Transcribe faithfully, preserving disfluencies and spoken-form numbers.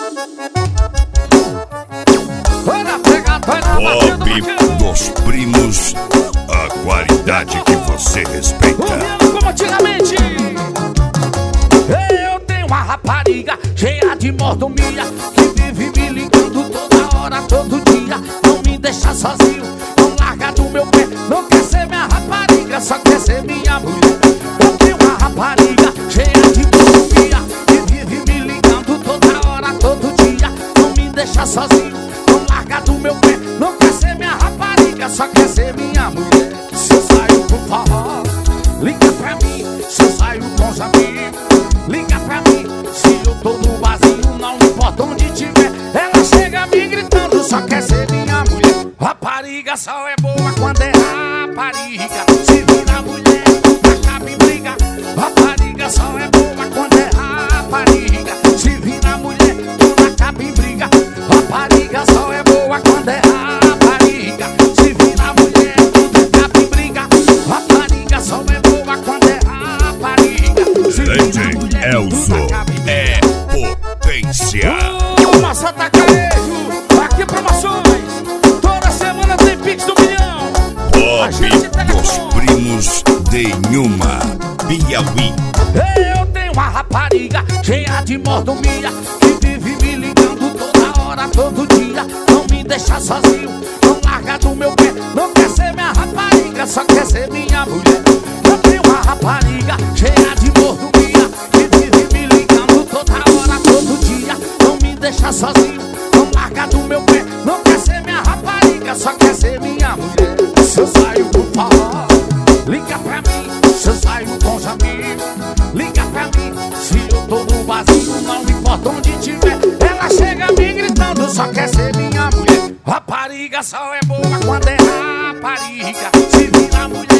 Pop dos primos, a qualidade que você respeita. Ouvindo como antigamente. Eu tenho uma rapariga cheia de mordomia, que vive me ligando toda hora, todo dia. Não me deixa sozinho, não larga do meu pé. Não quer ser minha rapariga, só quer ser minha mulher. Eu tenho uma rapariga cheia de mordomia, que vive me ligando toda hora, todo dia. Não me deixa sozinho, não larga do meu pé. Não quer ser minha rapariga, só quer ser minha mulher. Se eu saio pro forró, liga pra mim. Se eu saio com os amigos, liga pra mim. Se eu tô no barzinho, não importa onde tiver, ela chega me gritando, só quer ser minha mulher. Rapariga só é boa quando é rapariga. Se vira mulher, acaba em briga. Rapariga só é boa quando é rapariga. Se vira mulher, tudo acaba em briga. Rapariga só é boa quando é rapariga. Se vira mulher, tudo acaba em briga. Rapariga só é boa quando é rapariga. Se vira mulher, tudo acaba em briga. É potência. Uh, Massa Atacarejo, aqui promoções. Toda semana tem Pix do milhão. Pop dos primos de Inhuma, Piauí. Eu tenho uma rapariga cheia de mordomia, que vive me ligando toda hora, todo dia. Não me deixa sozinho, não larga do meu pé. Não quer ser minha rapariga, só quer ser minha mulher. Eu tenho uma rapariga cheia de mordomia, que vive me ligando toda hora, todo dia. Não me deixa sozinho, não larga do meu pé. Não quer ser minha rapariga, só quer ser minha mulher. Se eu saio pro forró, liga pra mim. Se eu saio com os amigos, liga pra mim. Se eu tô no barzinho, não importa onde tiver, ela chega me gritando, só quer ser minha mulher. Rapariga só é boa quando é rapariga. Se vira mulher,